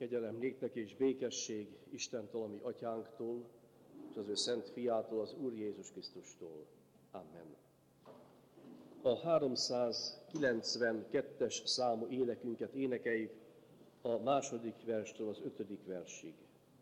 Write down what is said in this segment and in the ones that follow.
Kegyelem néktek és békesség Istentől, a mi atyánktól, és az ő szent fiától, az Úr Jézus Krisztustól. Amen. A 392-es számú énekünket énekeljük a második verstől az 5. versig.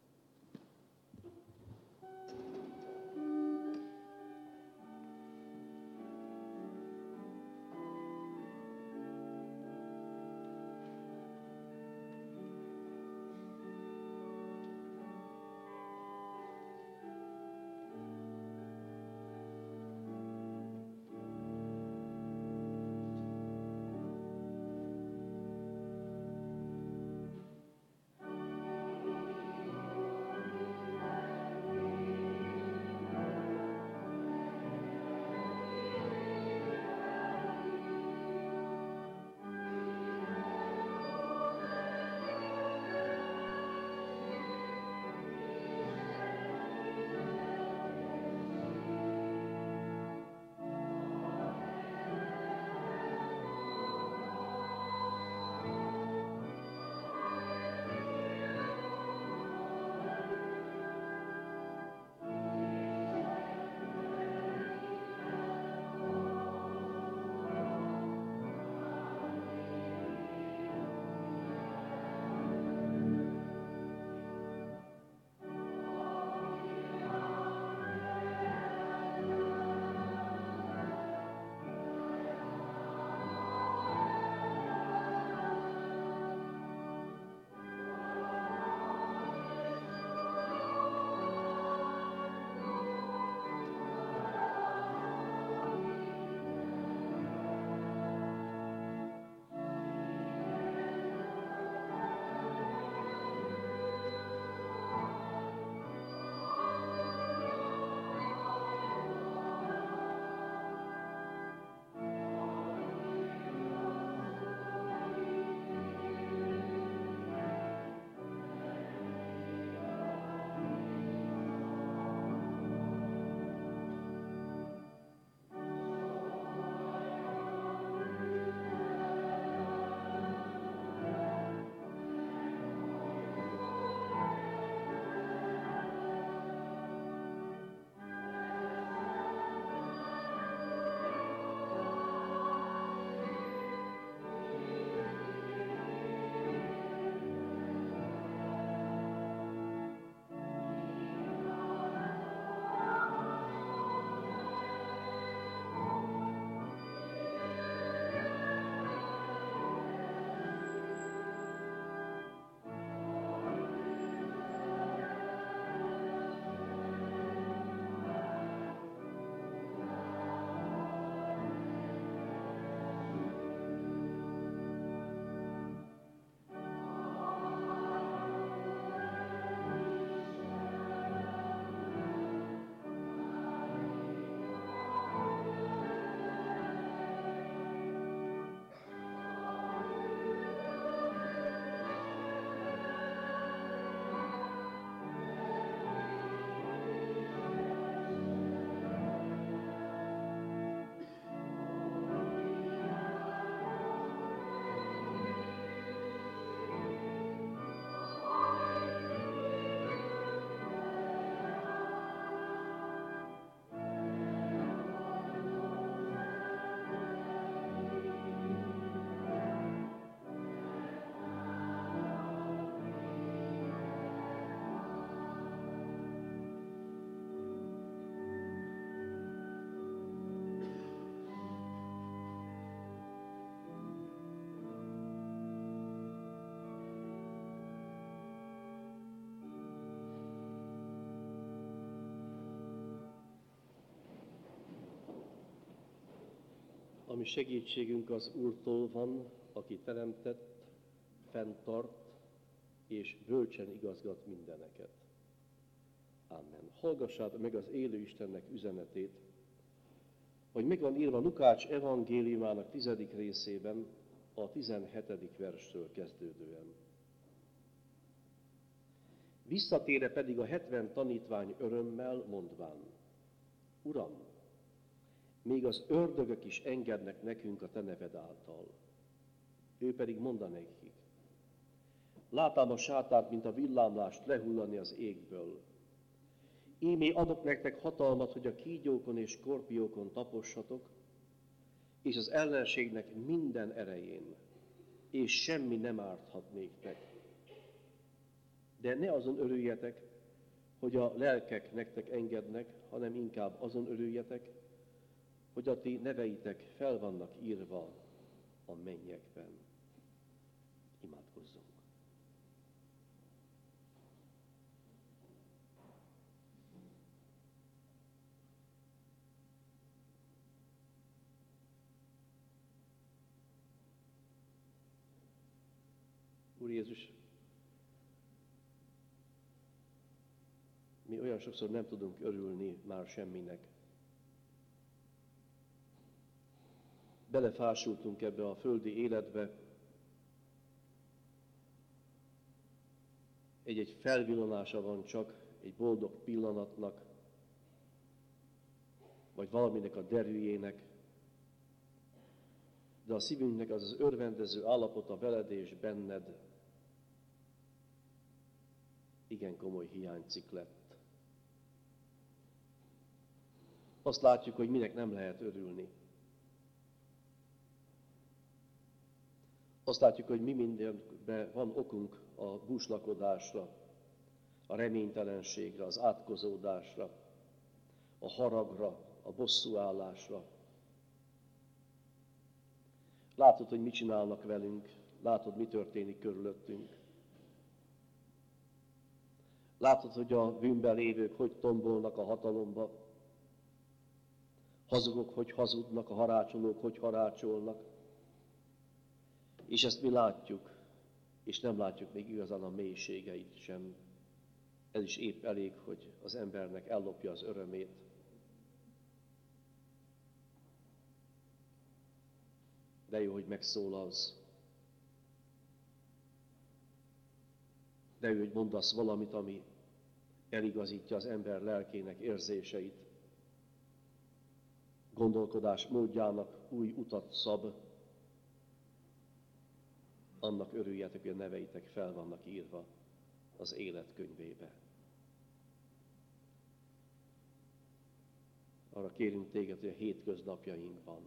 Ami segítségünk az Úrtól van, aki teremtett, fenntart és bölcsen igazgat mindeneket. Amen. Hallgassátok meg az élő Istennek üzenetét, hogy meg van írva Lukács evangéliumának 10. részében, a 17. verstől kezdődően. Visszatére pedig a 70 tanítvány örömmel mondván: Uram, még az ördögök is engednek nekünk a te neved által. Ő pedig mondanékik: látám a sátánt, mint a villámlást lehullani az égből. Ímé adok nektek hatalmat, hogy a kígyókon és skorpiókon tapossatok, és az ellenségnek minden erején, és semmi nem árthat néktek. De ne azon örüljetek, hogy a lelkek nektek engednek, hanem inkább azon örüljetek, hogy a ti neveitek fel vannak írva a mennyekben. Imádkozzunk. Úr Jézus, mi olyan sokszor nem tudunk örülni már semminek. Belefásultunk ebbe a földi életbe, egy felvillanása van csak egy boldog pillanatnak, vagy valaminek a derűjének, de a szívünknek az örvendező állapota veled és benned igen komoly hiánycikk lett. Azt látjuk, hogy minek nem lehet örülni. Azt látjuk, hogy mi mindenben van okunk a búslakodásra, a reménytelenségre, az átkozódásra, a haragra, a bosszúállásra. Látod, hogy mit csinálnak velünk, látod, mi történik körülöttünk. Látod, hogy a bűnben lévők hogy tombolnak a hatalomba, hazugok hogy hazudnak, a harácsolók hogy harácsolnak. És ezt mi látjuk, és nem látjuk még igazán a mélységeit sem. Ez is épp elég, hogy az embernek ellopja az örömét. De jó, hogy megszólalsz. De jó, hogy mondasz valamit, ami eligazítja az ember lelkének érzéseit. Gondolkodás módjának új utat szab. Annak örüljetek, hogy a neveitek fel vannak írva az élet könyvébe. Arra kérünk téged, hogy a hétköznapjainkban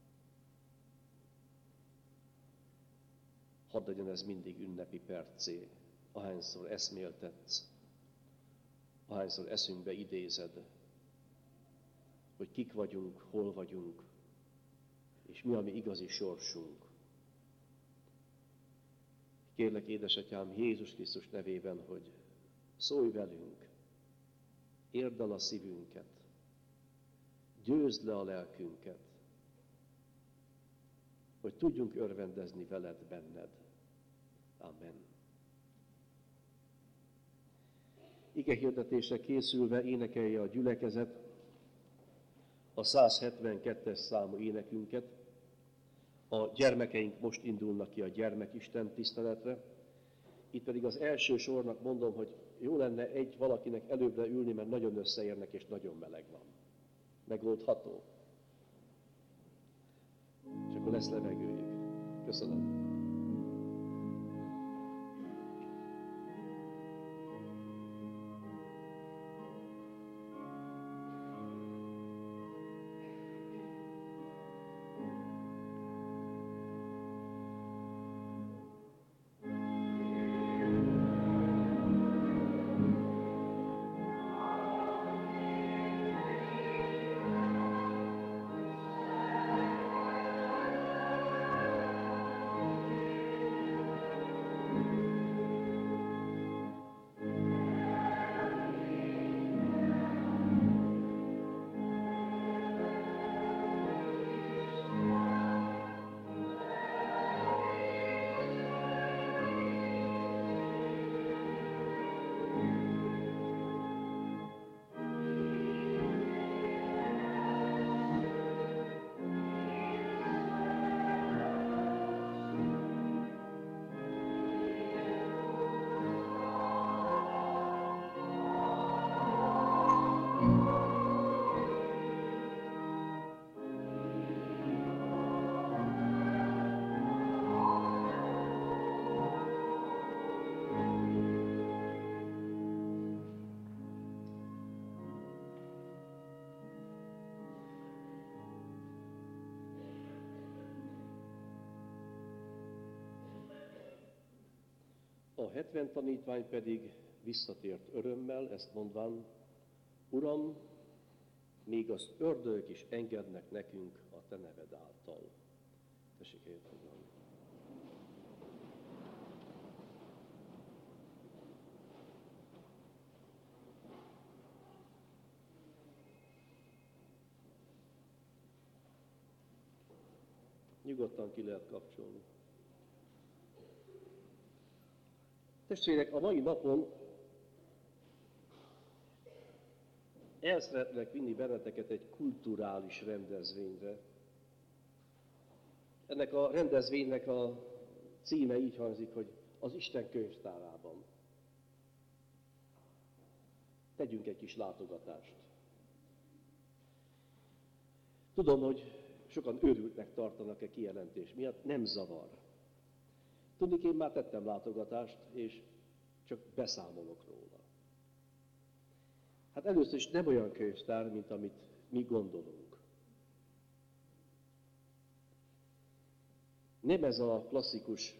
hadd legyen ez mindig ünnepi perccé, ahányszor eszméltetsz, ahányszor eszünkbe idézed, hogy kik vagyunk, hol vagyunk, és mi a mi igazi sorsunk. Kérlek, édesatyám, Jézus Krisztus nevében, hogy szólj velünk, érd el a szívünket, győzd le a lelkünket, hogy tudjunk örvendezni veled, benned. Amen. Ige hirdetésre készülve énekelje a gyülekezet a 172-es számú énekünket. A gyermekeink most indulnak ki a gyermekisten tiszteletre. Itt pedig az első sornak mondom, hogy jó lenne valakinek előbbre ülni, mert nagyon összeérnek és nagyon meleg van. Megoldható? És akkor lesz levegőjük. Köszönöm. A 70 tanítvány pedig visszatért örömmel, ezt mondván, Uram, még az ördögök is engednek nekünk a te neved által. Tessék elfogadni. Nyugodtan ki lehet kapcsolni. Testvérek, a mai napon el szeretnék vinni benneteket egy kulturális rendezvényre. Ennek a rendezvénynek a címe így hangzik, hogy az Isten könyvtárában. Tegyünk egy kis látogatást. Tudom, hogy sokan őrültnek tartanak kijelentés miatt, nem zavar. Tudni, én már tettem látogatást, és csak beszámolok róla. Hát először is nem olyan könyvtár, mint amit mi gondolunk. Nem ez a klasszikus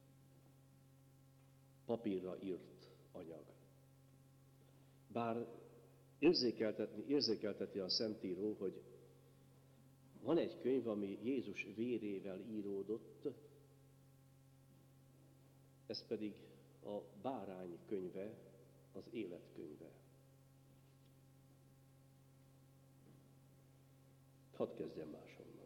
papírra írt anyag. Bár érzékelteti a Szentíró, hogy van egy könyv, ami Jézus vérével íródott, ez pedig a bárány könyve, az életkönyve. Hadd kezdjem máshonnan.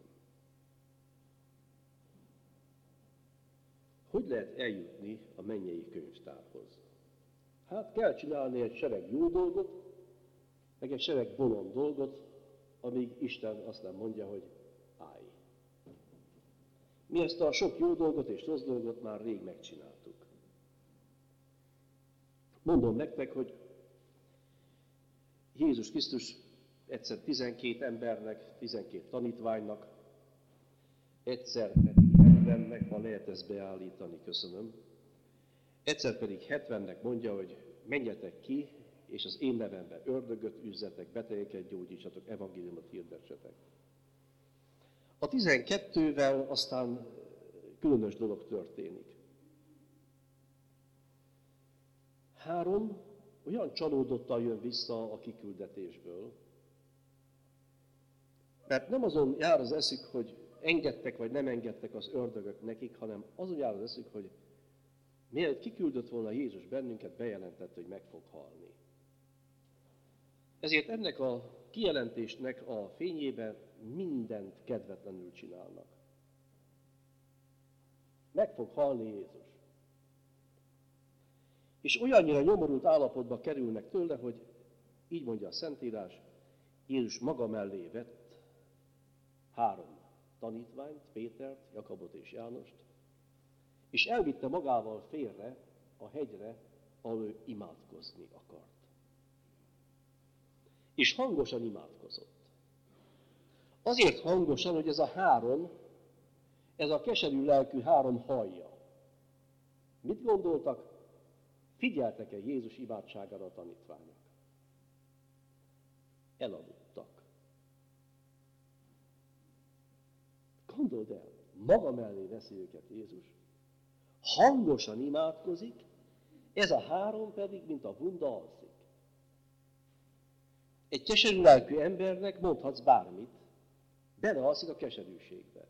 Hogy lehet eljutni a mennyei könyvtárhoz? Hát kell csinálni egy sereg jó dolgot, meg egy sereg bolond dolgot, amíg Isten azt nem mondja, hogy állj. Mi ezt a sok jó dolgot és rossz dolgot már rég megcsináltuk. Mondom nektek, hogy Jézus Krisztus egyszer 12 embernek, 12 tanítványnak, egyszer pedig 70-nek, ha lehet ezt beállítani, köszönöm, egyszer pedig 70-nek mondja, hogy menjetek ki, és az én nevemben ördögöt üzzetek, betegeket gyógyítsatok, evangéliumot hirdessetek. A 12-vel aztán különös dolog történik. 3 olyan csalódottan jön vissza a kiküldetésből, mert nem azon jár az eszük, hogy engedtek vagy nem engedtek az ördögök nekik, hanem azon jár az eszük, hogy mielőtt kiküldött volna Jézus bennünket, bejelentett, hogy meg fog halni. Ezért ennek a kijelentésnek a fényében mindent kedvetlenül csinálnak. Meg fog halni Jézus. És olyannyira nyomorult állapotba kerülnek tőle, hogy így mondja a Szentírás, Jézus maga mellé vett 3 tanítványt, Pétert, Jakabot és Jánost, és elvitte magával félre a hegyre, ahol ő imádkozni akart. És hangosan imádkozott. Azért hangosan, hogy ez a 3, ez a keserű lelkű 3 hallja. Mit gondoltak? Figyeltek-e Jézus imádságára a tanítványok? Elaludtak. Gondold el, maga mellé veszi őket Jézus, hangosan imádkozik, ez a 3 pedig, mint a bunda alszik. Egy keserű lelkű embernek mondhatsz bármit, belealszik a keserűségbe.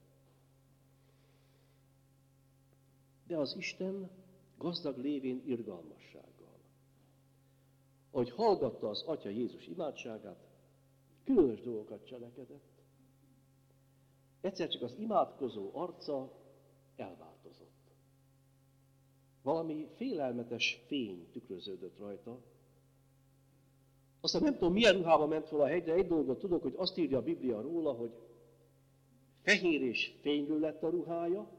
De az Isten gazdag lévén irgalmassággal. Ahogy hallgatta az Atya Jézus imádságát, különös dolgokat cselekedett. Egyszer csak az imádkozó arca elváltozott. Valami félelmetes fény tükröződött rajta. Aztán nem tudom, milyen ruhába ment fel a hegyre, egy dolgot tudok, hogy azt írja a Biblia róla, hogy fehér és fénylő lett a ruhája,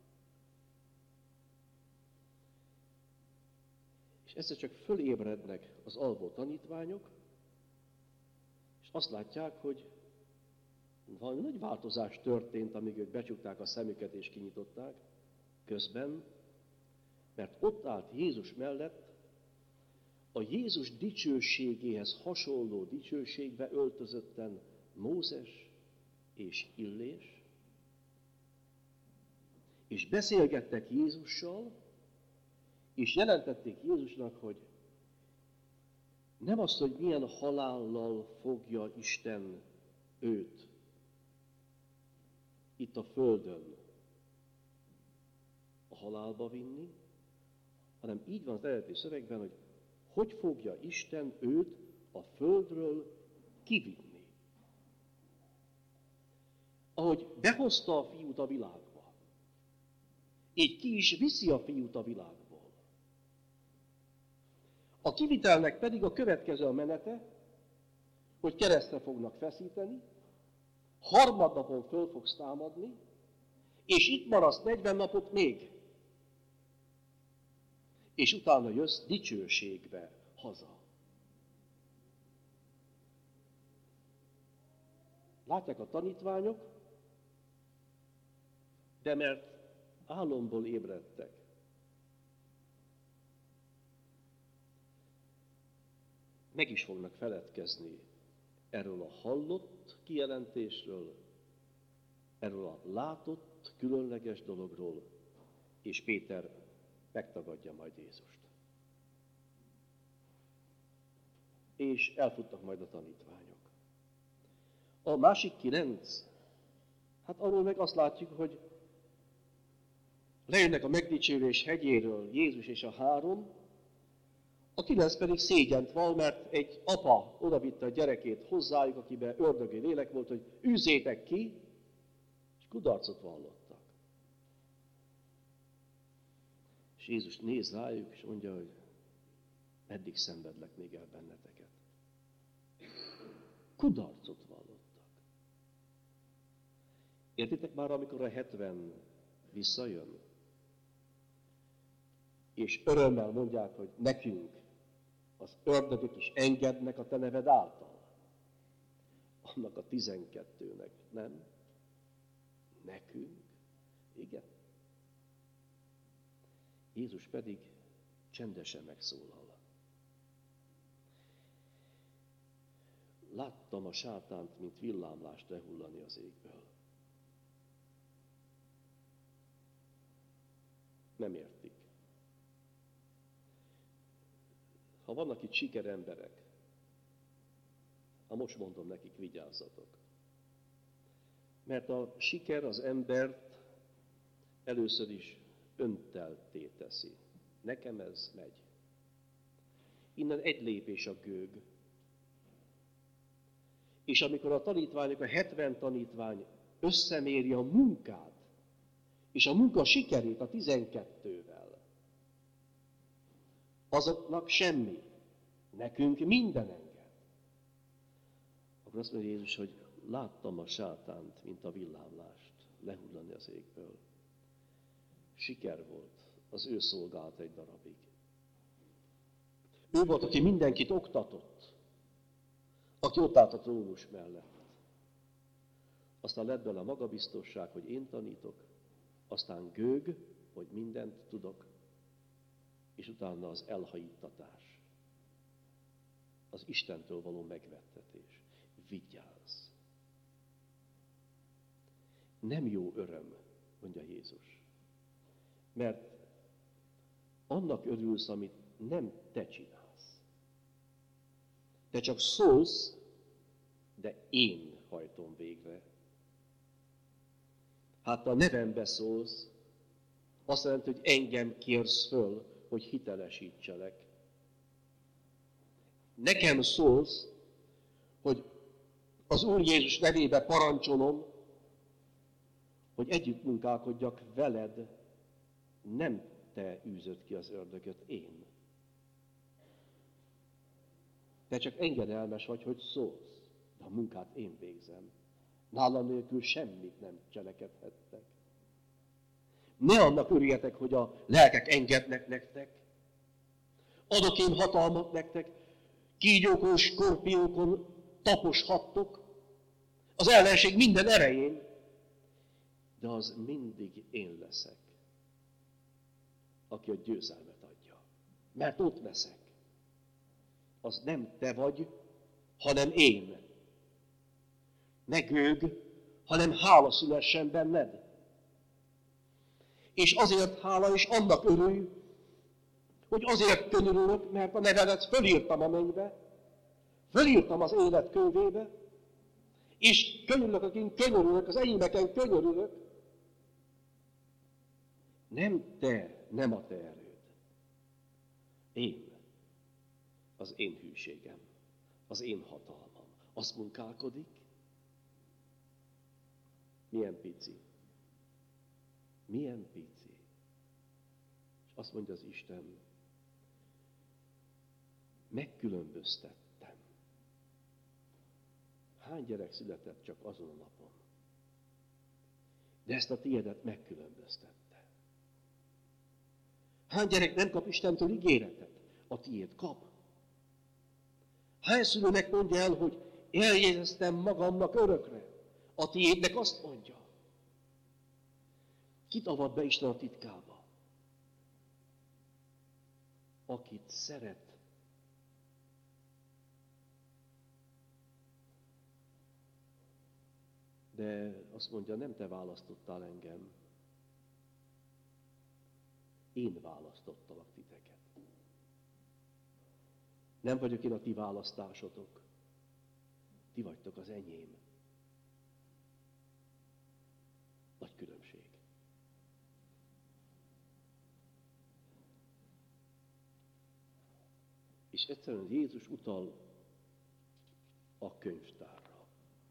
és egyszer csak fölébrednek az alvó tanítványok, és azt látják, hogy valami nagy változás történt, amíg ők becsukták a szemüket és kinyitották közben, mert ott állt Jézus mellett a Jézus dicsőségéhez hasonló dicsőségbe öltözötten Mózes és Illés, és beszélgettek Jézussal, És jelentették Jézusnak, hogy nem azt, hogy milyen halállal fogja Isten őt itt a földön a halálba vinni, hanem így van az eredeti szövegben, hogy fogja Isten őt a földről kivinni. Ahogy behozta a fiút a világba, így ki is viszi a fiút a világból. A kivitelnek pedig a következő a menete, hogy keresztre fognak feszíteni, harmadnapon föl fogsz támadni, és itt maradsz 40 napot még. És utána jössz dicsőségbe haza. Látják a tanítványok, de mert álomból ébredtek. Meg is fognak feledkezni erről a hallott kijelentésről, erről a látott, különleges dologról, és Péter megtagadja majd Jézust. És elfutnak majd a tanítványok. A másik 9, hát arról meg azt látjuk, hogy lejönnek a megdicsőlés hegyéről Jézus és a 3, a 9 pedig szégyent val, mert egy apa odavitte a gyerekét hozzájuk, akiben ördögi lélek volt, hogy űzzétek ki, és kudarcot vallottak. És Jézus néz rájuk, és mondja, hogy eddig szenvedlek még el benneteket. Kudarcot vallottak. Értitek már, amikor a 70 visszajön, és örömmel mondják, hogy nekünk az ördögök is engednek a te neved által. Annak a 12-nek, nem? Nekünk? Igen. Jézus pedig csendesen megszólal. Láttam a sátánt, mint villámlást lehullani az égből. Nem értik. Ha vannak itt sikeremberek, most mondom nekik, vigyázzatok. Mert a siker az embert először is öntelté teszi. Nekem ez megy. Innen egy lépés a gőg. És amikor a tanítványok, a 70 tanítvány összeméri a munkát, és a munka sikerét a 12-vel, azoknak semmi, nekünk minden enged. Akkor azt mondja Jézus, hogy láttam a sátánt, mint a villámlást lehullani az égből. Siker volt, az ő szolgált egy darabig. Ő volt, aki mindenkit oktatott, aki ott állt a trónus mellett. Aztán lett bele a magabiztosság, hogy én tanítok, aztán gőg, hogy mindent tudok, és utána az elhajíttatás, az Istentől való megvettetés. Vigyázz! Nem jó öröm, mondja Jézus, mert annak örülsz, amit nem te csinálsz. Te csak szólsz, de én hajtom végre. Hát a nevembe szólsz, azt jelenti, hogy engem kérsz föl, hogy hitelesítselek. Nekem szólsz, hogy az Úr Jézus nevébe parancsolom, hogy együtt munkálkodjak veled, nem te űzöd ki az ördögöt, én. Te csak engedelmes vagy, hogy szólsz, de a munkát én végzem. Nálam nélkül semmit nem cselekedhettek. Ne annak örüljetek, hogy a lelkek engednek nektek. Adok én hatalmat nektek, kígyókon, skorpiókon taposhattok, az ellenség minden erején, de az mindig én leszek, aki a győzelmet adja. Mert ott leszek. Az nem te vagy, hanem én. Ne gőg, hanem hála szülessen benned. És azért hála, és annak örülj, hogy azért könyörülök, mert a nevedet fölírtam a mennybe, fölírtam az élet könyvébe, és könyörülök, akin könyörülök, az enyémeken könyörülök. Nem a te erőd. Én, az én hűségem, az én hatalmam. Az munkálkodik. Milyen pici. Milyen pici. És azt mondja az Isten, megkülönböztettem. Hány gyerek született csak azon a napon? De ezt a tiédet megkülönböztette. Hány gyerek nem kap Istentől ígéretet? A tiéd kap. Hány szülőnek mondja el, hogy eljegyeztem magamnak örökre? A tiédnek azt mondja. Kit avat be Isten a titkába? Akit szeret. De azt mondja, nem te választottál engem. Én választottalak titeket. Nem vagyok én a ti választásotok. Ti vagytok az enyém. Nagy különbség. És egyszerűen Jézus utal a könyvtárra.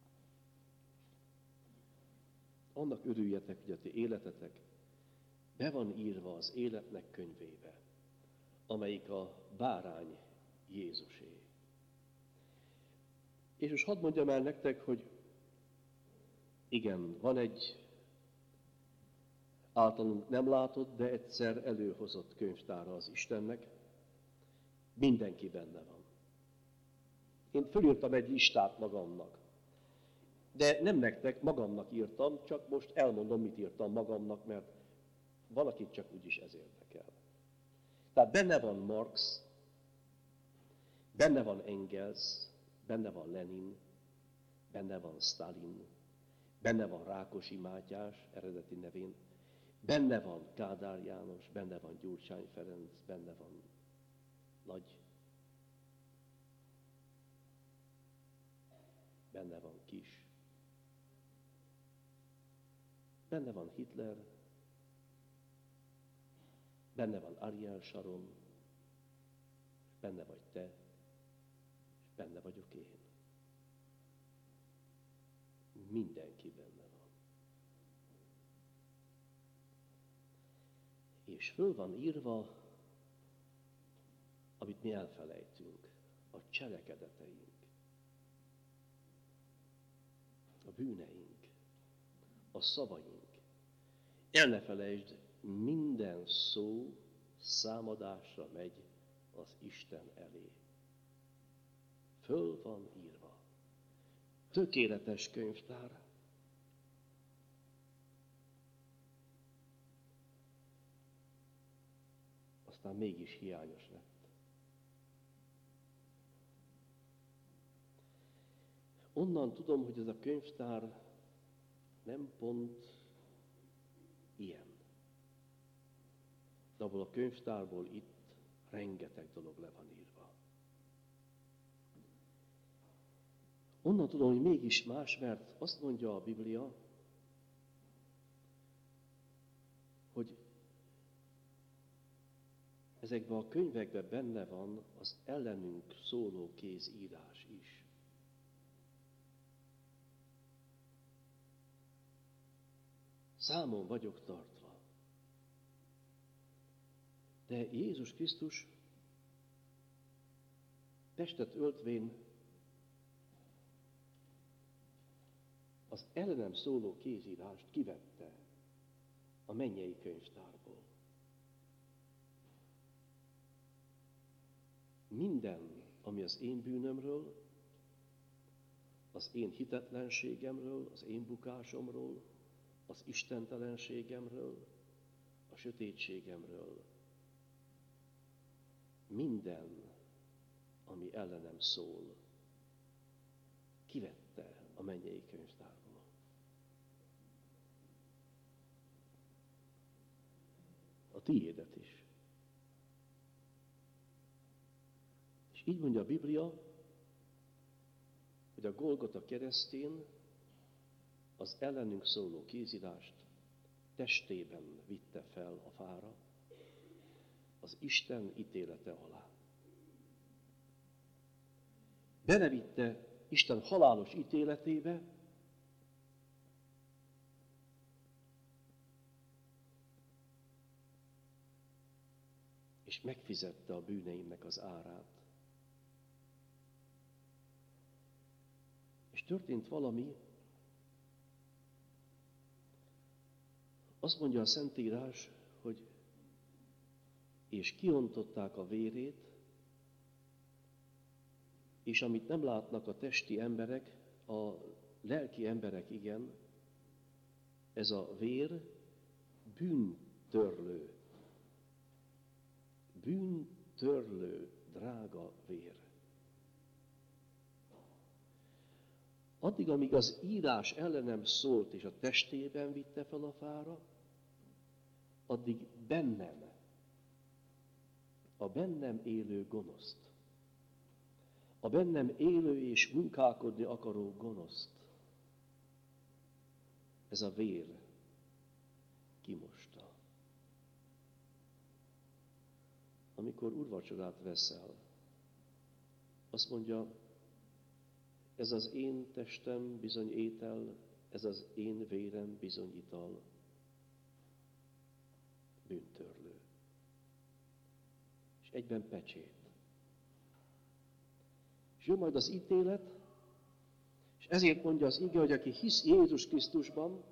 Annak örüljetek, hogy a ti életetek be van írva az életnek könyvébe, amelyik a bárány Jézusé. És most hadd mondjam el nektek, hogy igen, van egy általunk nem látott, de egyszer előhozott könyvtára az Istennek. Mindenki benne van. Én fölírtam egy listát magamnak. De nem nektek, magamnak írtam, csak most elmondom, mit írtam magamnak, mert valakit csak úgyis ez érdekel. Tehát benne van Marx, benne van Engels, benne van Lenin, benne van Stalin, benne van Rákosi Mátyás eredeti nevén, benne van Kádár János, benne van Gyurcsány Ferenc, benne van Nagy, benne van Kis, benne van Hitler, benne van Ariel Sharon, benne vagy te, és benne vagyok én. Mindenki benne van. És föl van írva, amit mi elfelejtünk, a cselekedeteink, a bűneink, a szavaink. El ne felejtsd, minden szó számadásra megy az Isten elé. Föl van írva. Tökéletes könyvtár. Aztán mégis hiányos lett. Onnan tudom, hogy ez a könyvtár nem pont ilyen. De abból a könyvtárból itt rengeteg dolog le van írva. Onnan tudom, hogy mégis más, mert azt mondja a Biblia, hogy ezekben a könyvekben benne van az ellenünk szóló kézírás is. Számon vagyok tartva. De Jézus Krisztus testet öltvén az ellenem szóló kézírást kivette a mennyei könyvtárból. Minden, ami az én bűnömről, az én hitetlenségemről, az én bukásomról, az istentelenségemről, a sötétségemről, minden, ami ellenem szól, kivette a mennyei könyvtárból. A tiédet is. És így mondja a Biblia, hogy a Golgota keresztjén az ellenünk szóló kézírást testében vitte fel a fára, az Isten ítélete alá. Belevitte Isten halálos ítéletébe, és megfizette a bűneimnek az árát. És történt valami, azt mondja a Szentírás, hogy és kiontották a vérét, és amit nem látnak a testi emberek, a lelki emberek igen, ez a vér bűntörlő. Bűntörlő, drága vér. Addig, amíg az írás ellenem szólt, és a testében vitte fel a fára, addig bennem, a bennem élő gonoszt, a bennem élő és munkálkodni akaró gonoszt, ez a vér kimosta. Amikor úrvacsorát veszel, azt mondja, ez az én testem bizony étel, ez az én vérem bizony ital, bűntörlő. És egyben pecsét. És jön majd az ítélet, és ezért mondja az ige, hogy aki hisz Jézus Krisztusban,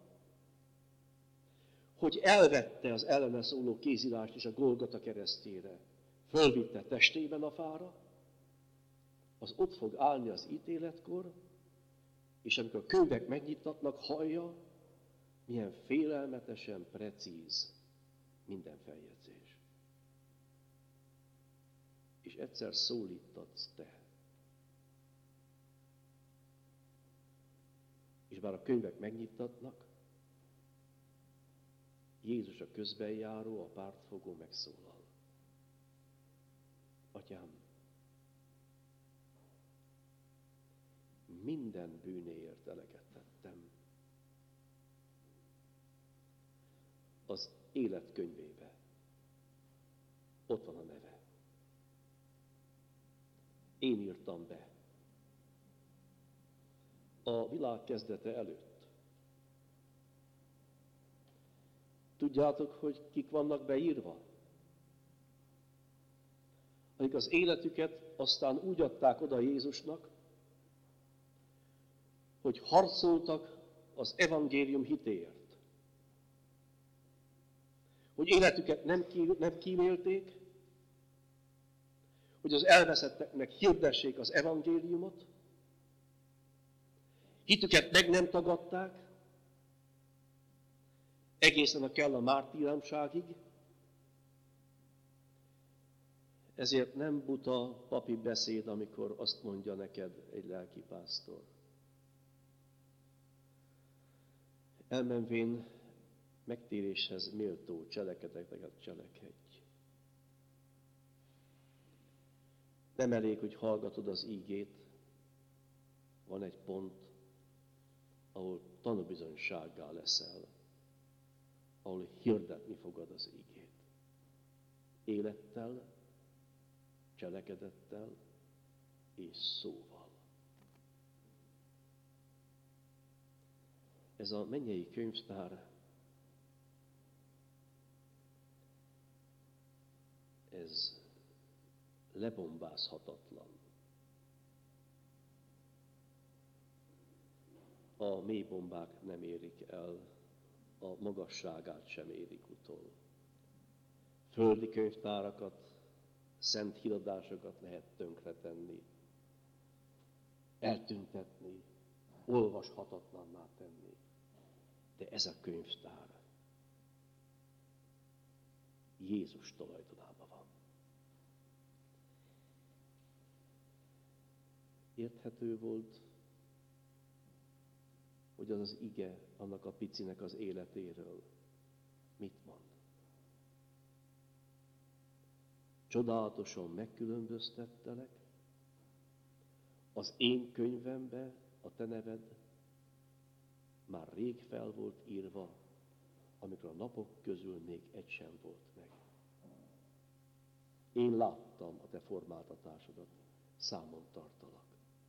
hogy elvette az ellene szóló kézírást és a Golgota keresztjére, fölvitte testében a fára, az ott fog állni az ítéletkor, és amikor a könyvek megnyittatnak, hallja, milyen félelmetesen precíz minden feljegyzés. És egyszer szólítatsz te. És bár a könyvek megnyittatnak, Jézus a közbenjáró, a pártfogó megszólal. Atyám, minden bűnéért eleget tettem. Az élet könyvébe ott van a neve. Én írtam be. A világ kezdete előtt. Tudjátok, hogy kik vannak beírva? Akik az életüket aztán úgy adták oda Jézusnak, hogy harcoltak az evangélium hitéért. Hogy életüket nem kímélték, hogy az elveszetteknek hirdessék az evangéliumot, hitüket meg nem tagadták, egészen a kell a mártíromságig. Ezért nem buta papi beszéd, amikor azt mondja neked egy lelkipásztor. Elmenvén megtéréshez méltó cselekedeteket cselekedj. Nem elég, hogy hallgatod az ígét, van egy pont, ahol tanúbizonysággá leszel, ahol hirdetni fogod az ígét. Élettel, cselekedettel és szóval. Ez a mennyei könyvtár, ez lebombázhatatlan. A mély bombák nem érik el, a magasságát sem érik utol. Földi könyvtárakat, szent híradásokat lehet tönkretenni, eltüntetni, olvashatatlanná tenni. De ez a könyvtár Jézus tulajdonában van. Érthető volt, hogy az az ige annak a picinek az életéről mit mond. Csodálatosan megkülönböztettelek, az én könyvembe a te neved már rég fel volt írva, amikor a napok közül még egy sem volt meg. Én láttam a te formáltatásodat, számon tartalak.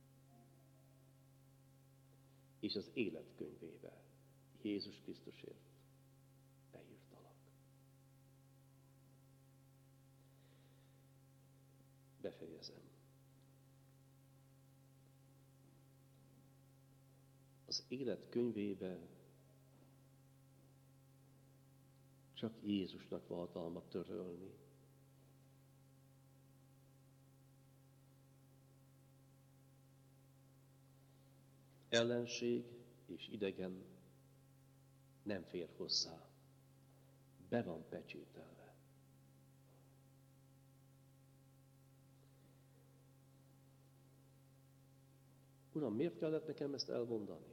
És az élet könyvébe Jézus Krisztusért beírtalak. Befejezem. Az élet könyvébe csak Jézusnak van hatalma törölni. Ellenség és idegen nem fér hozzá. Be van pecsételve. Uram, miért kellett nekem ezt elmondani?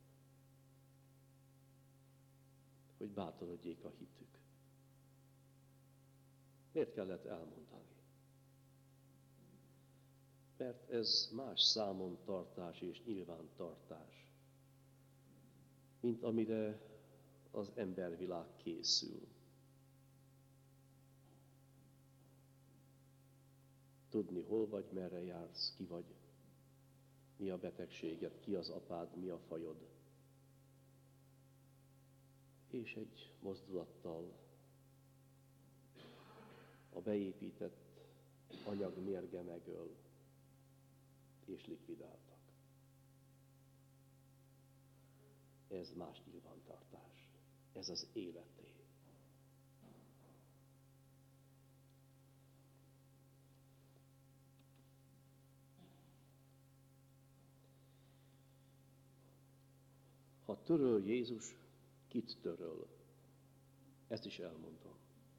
Hogy bátorodjék a hitük. Miért kellett elmondani? Mert ez más számon tartás és nyilvántartás, mint amire az embervilág készül. Tudni, hol vagy, merre jársz, ki vagy, mi a betegséged, ki az apád, mi a fajod. És egy mozdulattal a beépített anyag mérge megöl, és likvidáltak. Ez más nyilvántartás. Ez az életé. Ha töröl Jézus, kit töröl? Ezt is elmondom.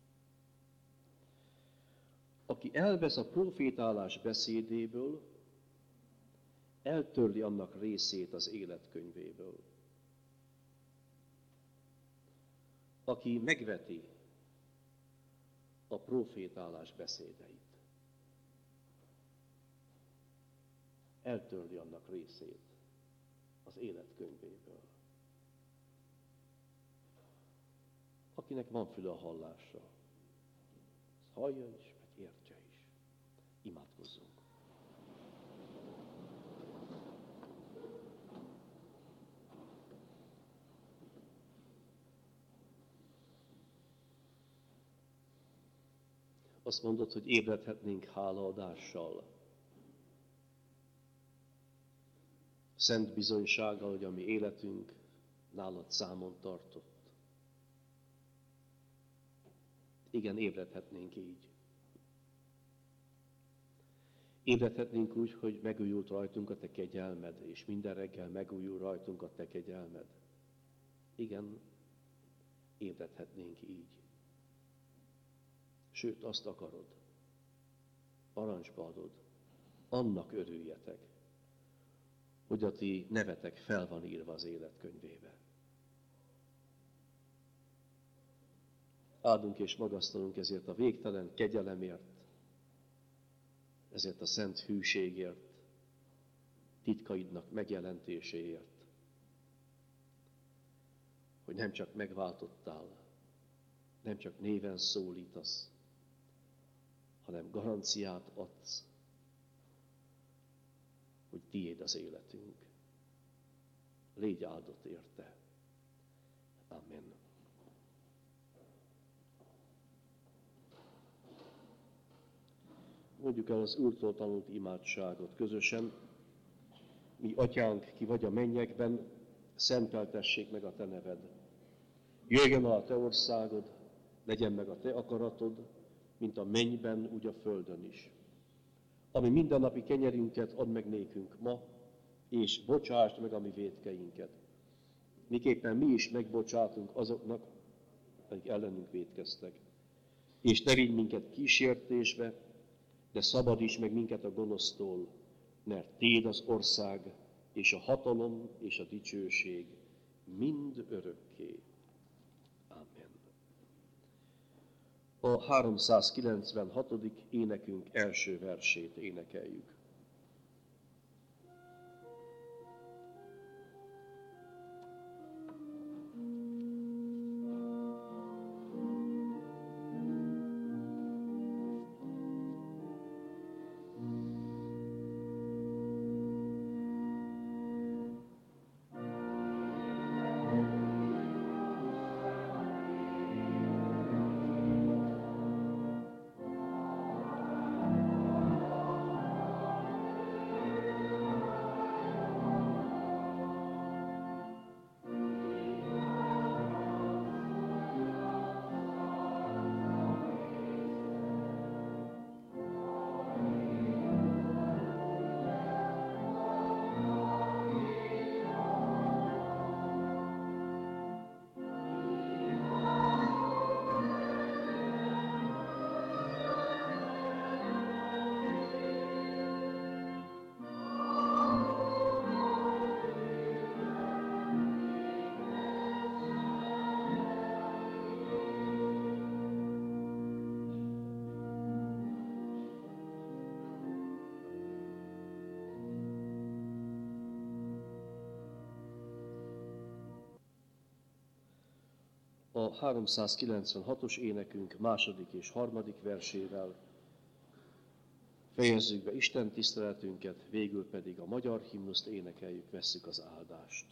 Aki elvesz a profétálás beszédéből, eltörli annak részét az életkönyvéből. Aki megveti a profétálás beszédeit, eltörli annak részét az életkönyvéből. Akinek van füle a hallásra, az hallja is, meg értse is. Imádkozzunk. Azt mondod, hogy ébredhetnénk hálaadással, szent bizonysággal, hogy a mi életünk nálad számon tartott. Igen, ébredhetnénk így. Ébredhetnénk úgy, hogy megújult rajtunk a te kegyelmed, és minden reggel megújul rajtunk a te kegyelmed. Igen, ébredhetnénk így. Sőt, azt akarod, parancsba adod, annak örüljetek, hogy a ti nevetek fel van írva az életkönyvébe. Áldunk és magasztalunk ezért a végtelen kegyelemért, ezért a szent hűségért, titkaidnak megjelentéséért, hogy nem csak megváltottál, nem csak néven szólítasz, hanem garanciát adsz, hogy tiéd az életünk. Légy áldott érte. Amen. Mondjuk el az Úrtól tanult imádságot közösen. Mi, Atyánk, ki vagy a mennyekben, szenteltessék meg a te neved. Jöjjön el a te országod, legyen meg a te akaratod, mint a mennyben, úgy a földön is. Ami mindennapi kenyerünket add meg nékünk ma, és bocsásd meg a mi vétkeinket. Miképpen mi is megbocsátunk azoknak, akik ellenünk vétkeztek. És ne vigy minket kísértésbe, de szabadíts meg minket a gonosztól, mert tiéd az ország, és a hatalom, és a dicsőség mind örökké. Amen. A 396. énekünk első versét énekeljük. A 396-os énekünk második és harmadik versével fejezzük be Isten tiszteletünket, végül pedig a magyar himnuszt énekeljük, vesszük az áldást.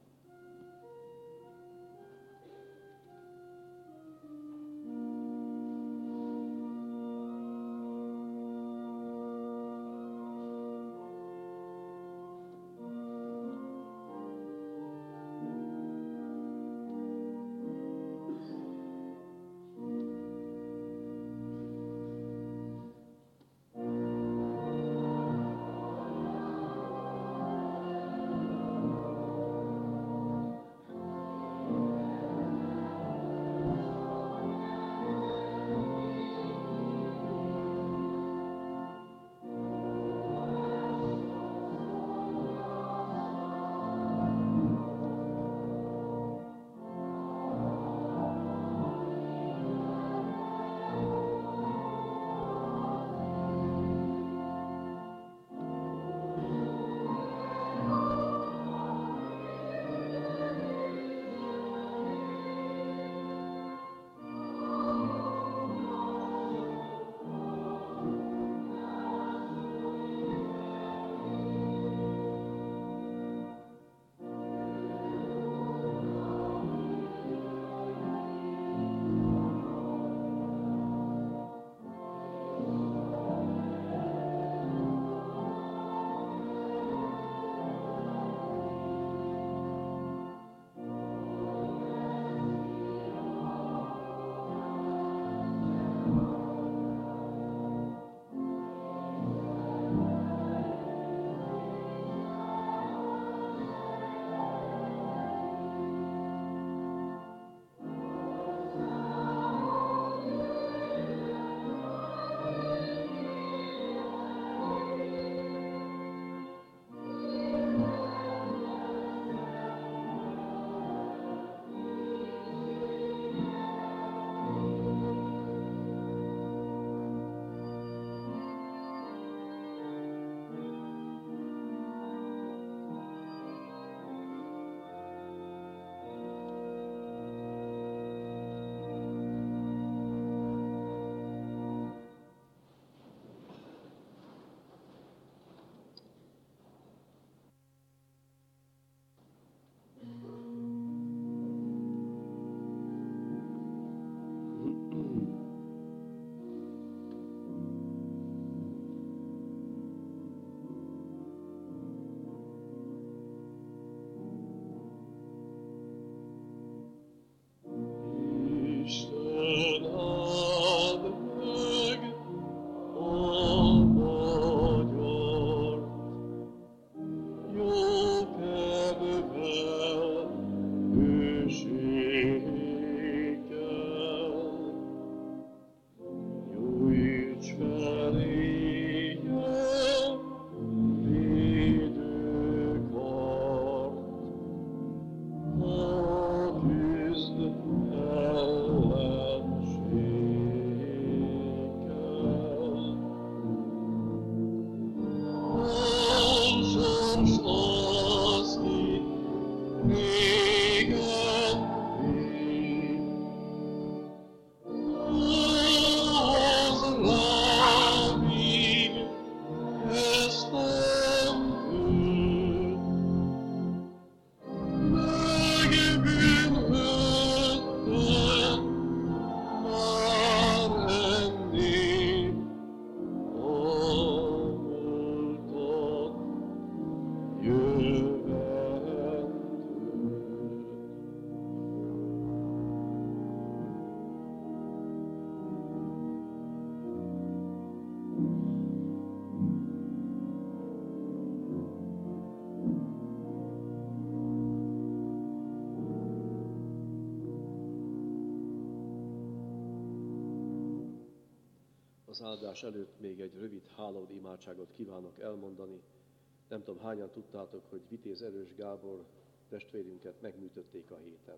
Az áldás előtt még egy rövid hálaud imádságot kívánok elmondani. Nem tudom, hányan tudtátok, hogy Vitéz Erős Gábor testvérünket megműtötték a héten.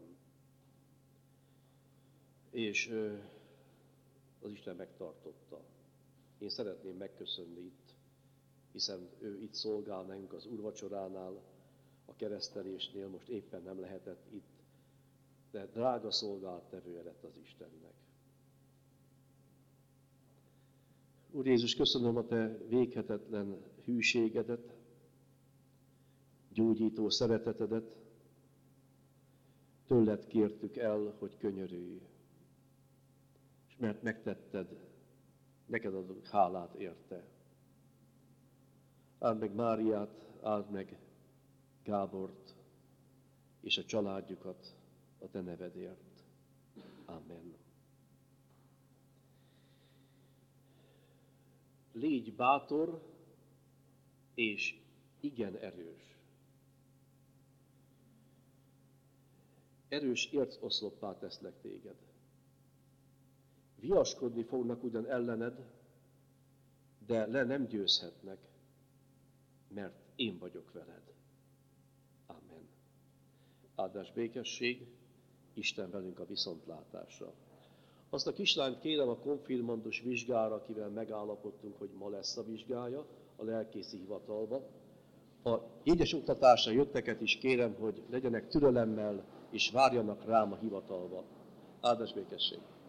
És az Isten megtartotta. Én szeretném megköszönni itt, hiszen ő itt szolgál nekünk az úrvacsoránál, a keresztelésnél, most éppen nem lehetett itt, te drága szolgálattevője lett az Istennek. Úr Jézus, köszönöm a te véghetetlen hűségedet, gyógyító szeretetedet. Tőled kértük el, hogy könyörülj. És mert megtetted, neked adok hálát érte. Áld meg Máriát, áld meg Gábort és a családjukat a te nevedért. Amen. Légy bátor és igen erős. Erős ércoszloppá teszlek téged. Viaskodni fognak ugyan ellened, de le nem győzhetnek, mert én vagyok veled. Amen. Áldás békesség, Isten velünk a viszontlátásra. Azt a kislányt kérem a konfirmandus vizsgára, akivel megállapodtunk, hogy ma lesz a vizsgája, a lelkészi hivatalba. A jegyes oktatásra jötteket is kérem, hogy legyenek türelemmel, és várjanak rám a hivatalba. Áldás békesség!